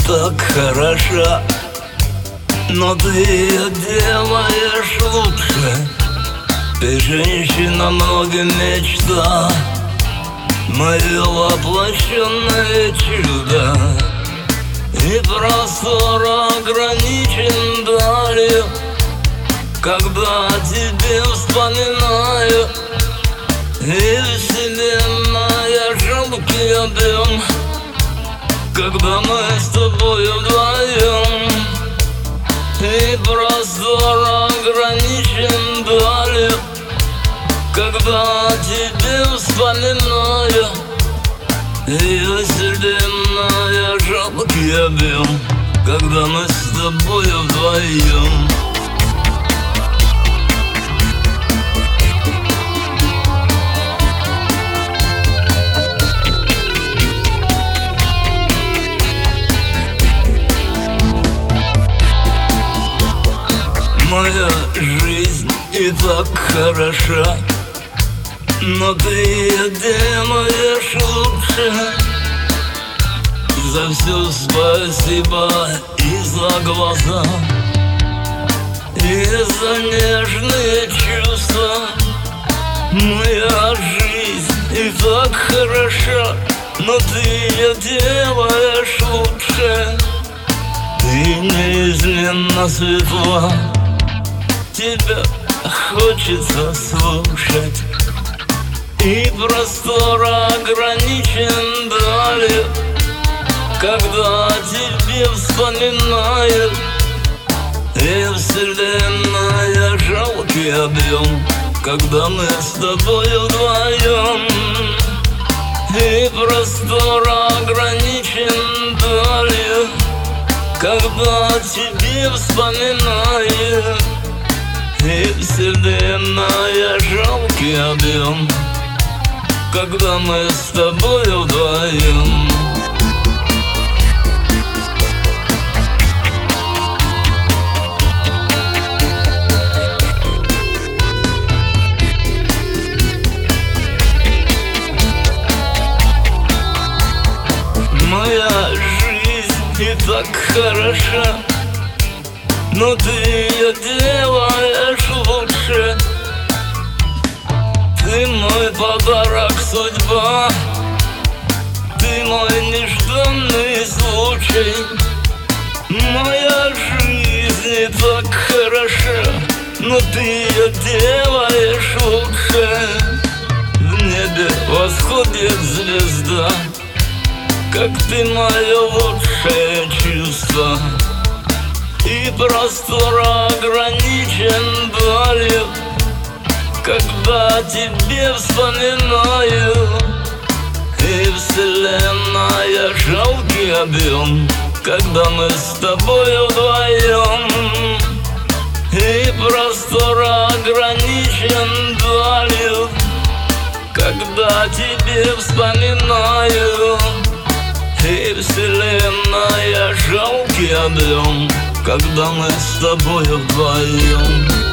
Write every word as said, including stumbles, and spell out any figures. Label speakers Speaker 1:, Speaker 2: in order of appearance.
Speaker 1: так хороша, но ты ее делаешь лучше. Ты женщина, много мечта, мое воплощенное чудо. И простор ограничен далью, когда тебе вспоминаю. И вселенная жалкий объем, когда мы с тобой вдвоем. И простор ограничен далью, когда тебе вспоминаю. И вселенная жалкий объем, когда мы с тобой вдвоем. Моя жизнь и так хороша, но ты ее делаешь лучше. За все спасибо и за глаза, и за нежные чувства. Моя жизнь и так хороша, но ты ее делаешь лучше. Ты неизменно светла, тебя хочется слушать. И простор ограничен далее, когда тебе вспоминаю. И вселенная жалкий объем, когда мы с тобой вдвоем. И простор ограничен далее, когда тебе вспоминаю. И вселенная жалкий объем, когда мы с тобой вдвоем. Моя жизнь и так хороша, но ты ее делаешь лучше. Ты мой подарок, судьба, ты мой нежданный случай. Моя жизнь и так хороша, но ты ее делаешь лучше. В небе восходит звезда, как ты мое лучшее чувство. И простор ограничен далью, когда тебе вспоминаю. И вселенная жалкий объем, когда мы с тобой вдвоем. И простор ограничен далью, когда тебе вспоминаю. И вселенная жалкий объем, когда мы с тобой вдвоем.